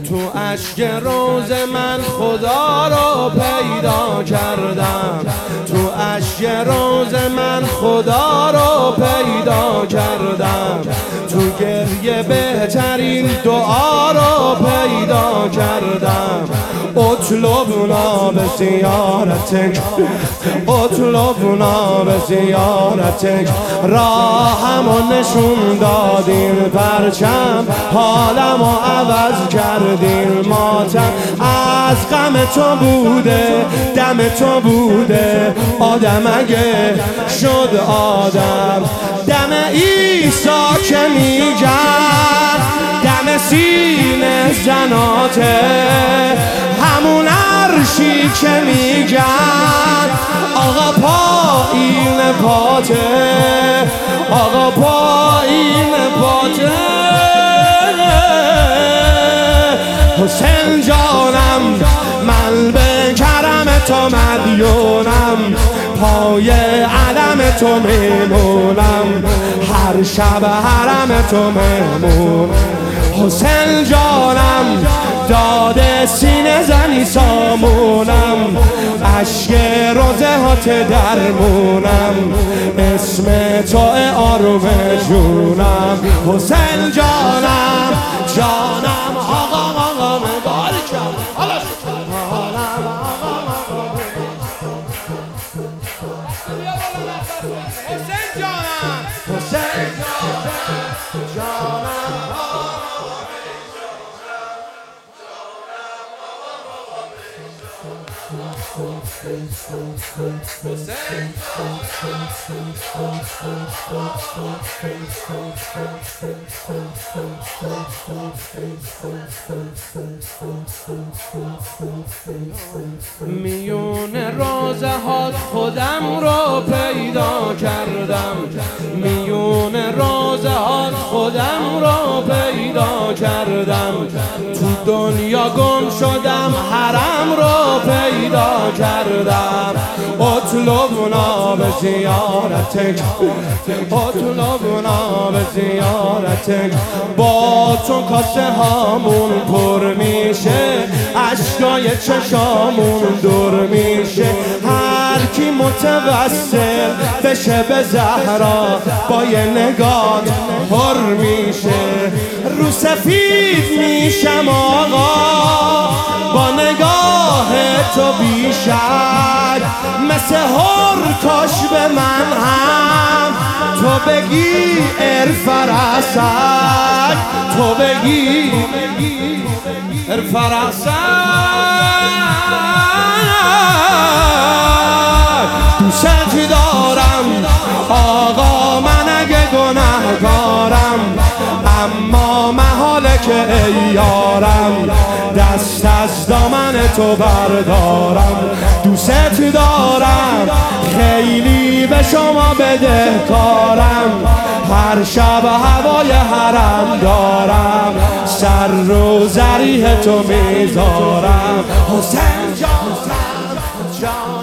تو اشک روز من خدا رو پیدا کردم، تو اشک روز من خدا رو پیدا کردم، تو گریه بهترین دعا رو پیدا کردم. اطلبنا به زیارتک، اطلبنا به زیارتک، راهمو نشون دادین پرچم، حالمو عوض کردین ماتم. از غم تو بوده دم تو بوده آدم اگه شد آدم، دم عیسی که میگن دم سینه زناته، همون عرشی که میگن آقا پایین پاته، آقا پایین پاته. حسین جانم من به کرم تو مدیونم، پای علم تو میمونم، هر شب حرم تو میمونم. حسین جانم داده سینه زنی سامونم، اشک روزه هات درمونم، اسم تو آروم جونم. حسین جانم جانم آقا مبارکم، حسین جانم حسین جانم میون روزه ها خودم رو پیدا کردم، میون روزه ها خودم رو پیدا کردم، تو دنیا گم شدم حرم رو پیدا کردم. اطلبنا به زیارتک، اطلبنا به زیارتک، با تو کاسه هامون پر میشه، اشکای چشامون دور میشه. هر کی متوسل بشه به زهرا با یه نگاه پر میشه، رو سفید میشم آقا با نگاه تو بیشک، مثل هر کاش به من هم تو بگی ارفرسک، تو بگی ارفرسک. دوست دارم آقا من اگه گناهکارم، اما محاله که ای یارم دست از دامن تو بردارم. دوست دارم خیلی به شما بدهکارم، هر شب هوای حرم دارم، سر رو زریح تو میذارم. حسین جانم